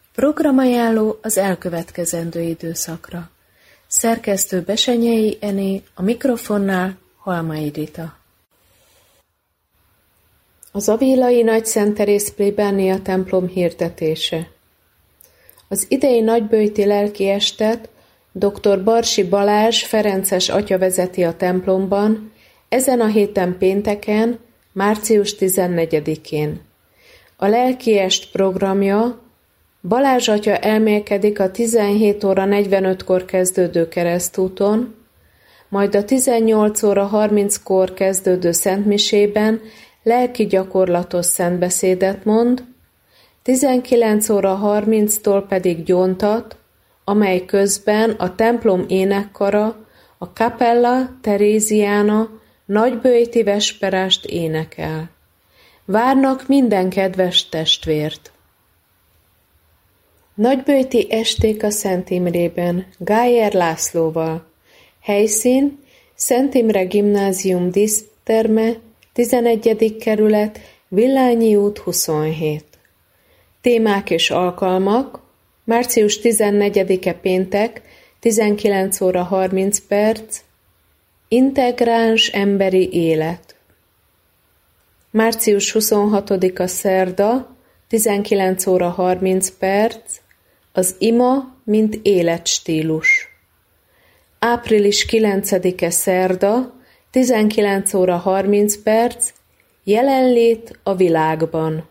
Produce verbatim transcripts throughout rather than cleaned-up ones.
Programajánló az elkövetkezendő időszakra. Szerkesztő Besenyei Ené, a mikrofonnál Halmai Rita. Az Avilai Nagy Szent Teréz plébánia templom hirdetése. Az idei nagyböjti lelkiestet dr. Barsi Balázs ferences atya vezeti a templomban, ezen a héten pénteken, március tizennegyedikén. A lelkiest programja: Balázs atya elmélkedik a tizenhét óra negyvenötkor kezdődő keresztúton, majd a tizennyolc óra harminckor kezdődő szentmisében lelki gyakorlatos szentbeszédet mond, tizenkilenc óra harminctól pedig gyóntat, amely közben a templom énekkara, a Capella Therésiana nagyböjti vesperást énekel. Várnak minden kedves testvért! Nagyböjti esték a Szent Imrében, Gájer Lászlóval. Helyszín: Szent Imre Gimnázium díszterme, tizenegyedik kerület, Villányi út huszonhét. Témák és alkalmak: március tizennegyedike péntek, tizenkilenc óra harminc perc, integráns emberi élet. március huszonhatodika szerda, tizenkilenc óra harminc perc, az ima, mint életstílus. április kilencedike szerda, tizenkilenc óra harminc perc, jelenlét a világban.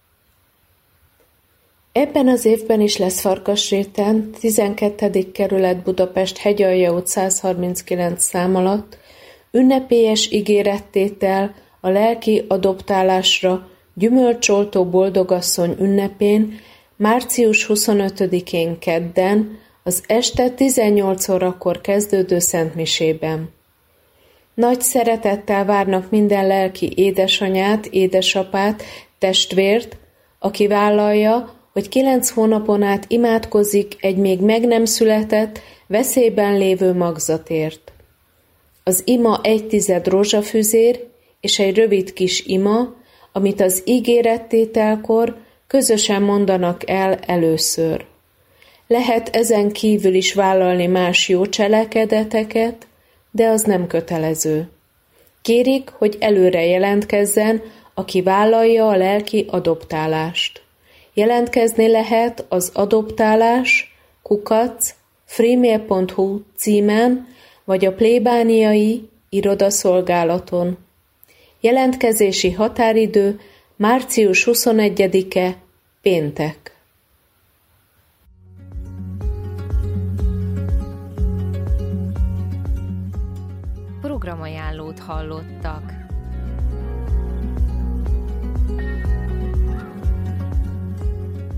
Ebben az évben is lesz Farkasréten, tizenkettedik kerület, Budapest, Hegyalja út száz harminckilenc szám alatt ünnepélyes ígérettétel a lelki adoptálásra Gyümölcsoltó boldogasszony ünnepén, március huszonötödikén kedden, az este tizennyolc órakor kezdődő szentmisében. Nagy szeretettel várnak minden lelki édesanyát, édesapát, testvért, aki vállalja, hogy kilenc hónapon át imádkozik egy még meg nem született, veszélyben lévő magzatért. Az ima egy tized rózsafüzér és egy rövid kis ima, amit az ígérettételkor közösen mondanak el először. Lehet ezen kívül is vállalni más jó cselekedeteket, de az nem kötelező. Kérik, hogy előre jelentkezzen, aki vállalja a lelki adoptálást. Jelentkezni lehet az adoptálás kukac freemail pont hu címen, vagy a plébániai irodaszolgálaton. Jelentkezési határidő március huszonegyedike péntek. Programajánlót hallottak.